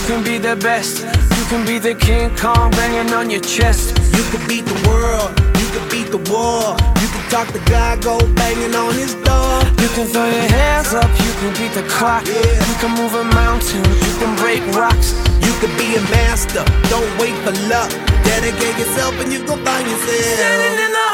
can be the best. You can be the King Kong banging on your chest. You can beat the world, you can beat the war. You can talk to God, go banging on his door. You can throw your hands up, you can beat the clock. You can move a mountain, you can break rocks. You can be a master, don't wait for luck. Dedicate yourself and you gon' find yourself Standing in the